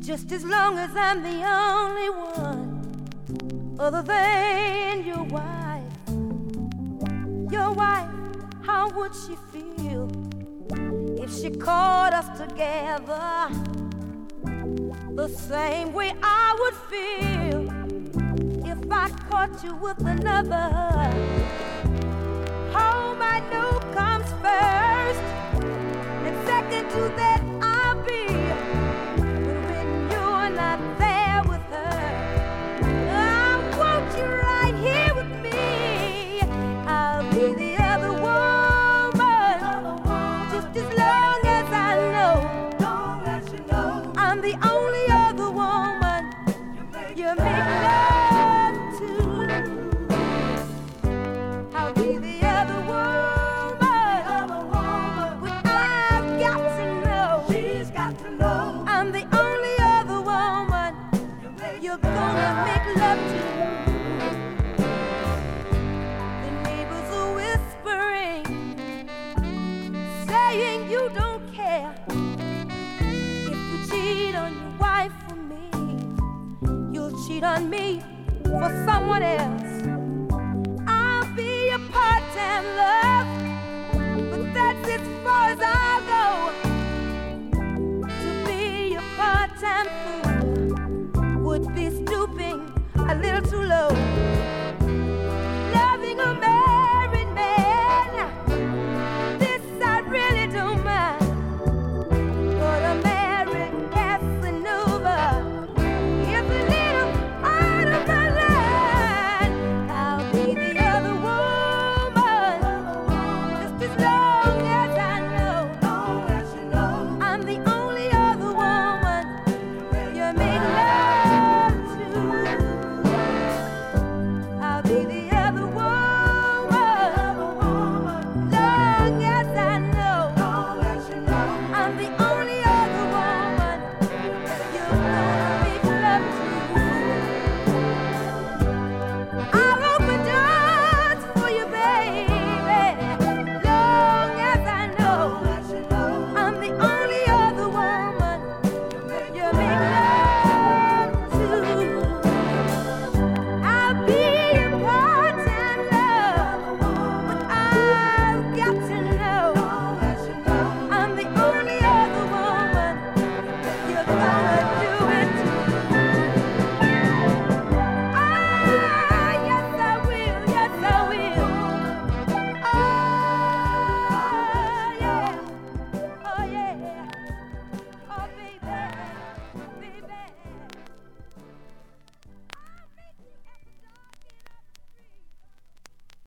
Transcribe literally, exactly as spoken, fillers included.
Just as long as I'm the only one other than your wife. Your wife, how would she feel if she caught us together? The same way I would feel if I caught you with another. Home I know comes first, and second to that I'll be. But when you're not there with her, I want you right here with me. I'll be the other woman, just as long as I know. I'm the only other woman you make love to. I'll be the other woman, but I've got to know. She's got to know I'm the only other woman you're gonna make love to. The neighbors are whispering, saying you don't care. If you cheat on your wife for me, you'll cheat on me for someone else. I'll be your part-time love, but that's as far as I'll go. To be your part-time